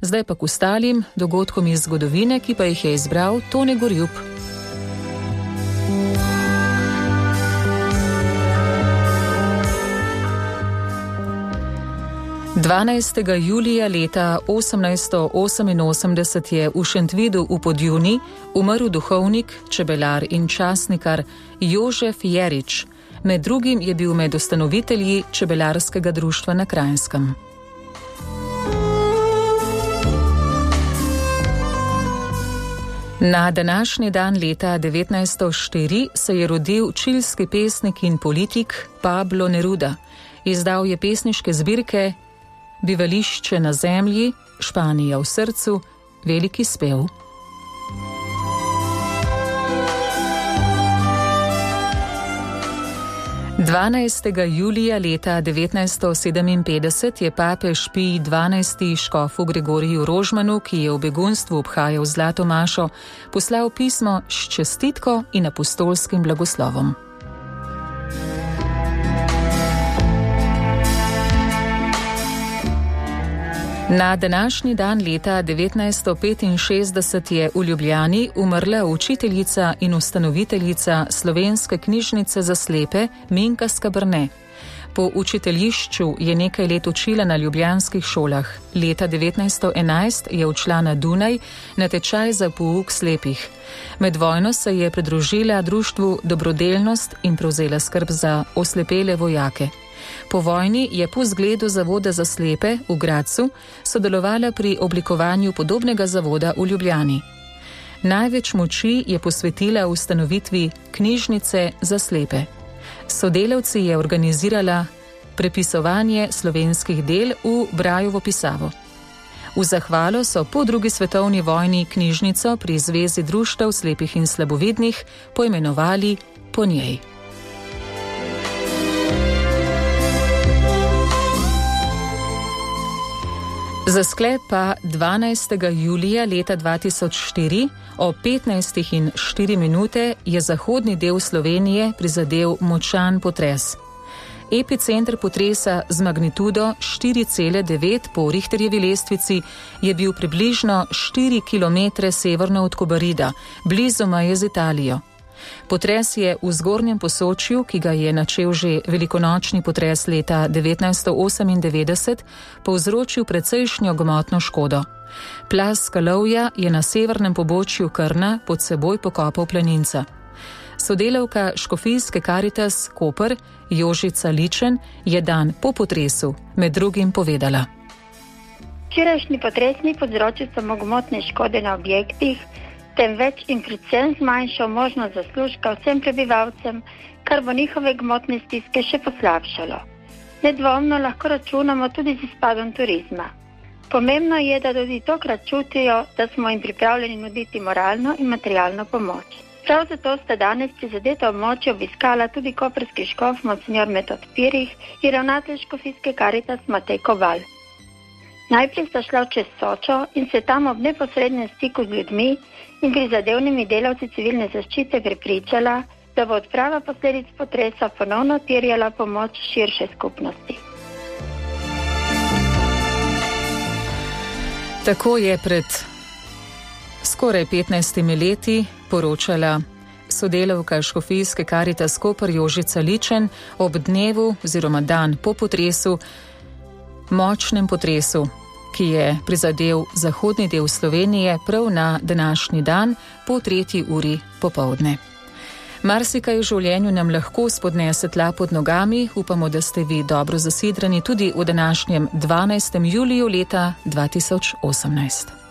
Zdaj pa k ostalim dogodkom iz zgodovine, ki pa jih je izbral Tone Gorjup. 12. julija leta 1888 je v Šentvidu v Podjuni umrl duhovnik, čebelar in časnikar Jožef Jerič. Med drugim je bil med ustanovitelji čebelarskega društva na Kranjskem. Na današnji dan leta 1904 se je rodil čilski pesnik in politik Pablo Neruda. Izdal je pesniške zbirke Bivališče na zemlji, Španija v srcu, Veliki spev. – 12. julija leta 1957 je papež Pij XII. Škofu Gregoriju Rožmanu, ki je v begunstvu obhajal Zlato mašo, poslal pismo s čestitko in apostolskim blagoslovom. Na današnji dan leta 1965 je v Ljubljani umrla učiteljica in ustanoviteljica Slovenske knjižnice za slepe Minka Skabrne. Po učiteljišču je nekaj let učila na ljubljanskih šolah. Leta 1911 je odšla na Dunaj na tečaj za pouk slepih. Med vojno se je pridružila društvu Dobrodelnost in prevzela skrb za oslepele vojake. Po vojni je po zgledu Zavoda za slepe v Gradcu sodelovala pri oblikovanju podobnega zavoda v Ljubljani. Največ moči je posvetila ustanovitvi knjižnice za slepe. S sodelavci je organizirala prepisovanje slovenskih del v Brajovo pisavo. V zahvalo so po drugi svetovni vojni knjižnico pri Zvezi društev slepih in slabovidnih poimenovali po njej. Za sklep pa 12. julija leta 2004 o 15:04 je zahodni del Slovenije prizadel močan potres. Epicenter potresa z magnitudo 4,9 po Richterjevi lestvici je bil približno 4 km severno od Kobarida, blizu meje z Italijo. Potres je v Zgornjem Posočju, ki ga je načel že velikonočni potres leta 1998, povzročil precejšnjo gmotno škodo. Plaz skalovja je na severnem pobočju Krna pod seboj pokopal planinca. Sodelavka škofijske Karitas Koper Jožica Ličen je dan po potresu med drugim povedala. Včerajšnji potres ni povzročil samo gmotne škode na objektih, temveč in predvsem zmanjšal možnost zaslužka vsem prebivalcem, kar bo njihove gmotne stiske še poslabšalo. Nedvomno lahko računamo tudi z izpadom turizma. Pomembno je, da tudi tokrat čutijo, da smo jim pripravljeni nuditi moralno in materialno pomoč. Prav zato sta danes prizadeta območje obiskala tudi koprski škof Monsignor Metod Pirih in ravnatelj škofijske Karitas Matej Kobal. Najprej sta šla čez Sočo in se tam ob neposrednem stiku z ljudmi in prizadevnimi delavci civilne zaščite prepričala, da bo odprava posledic potresa ponovno terjala pomoč širše skupnosti. Tako je pred skoraj 15 leti poročala sodelavka škofijske Karitas Koper Jožica Ličen ob dnevu oziroma dan po potresu, močnem potresu, ki je prizadel zahodni del Slovenije prav na današnji dan po 3. uri popoldne. Marsikaj v življenju nam lahko spodnese tla pod nogami, upamo, da ste vi dobro zasidrani tudi v današnjem 12. juliju leta 2018.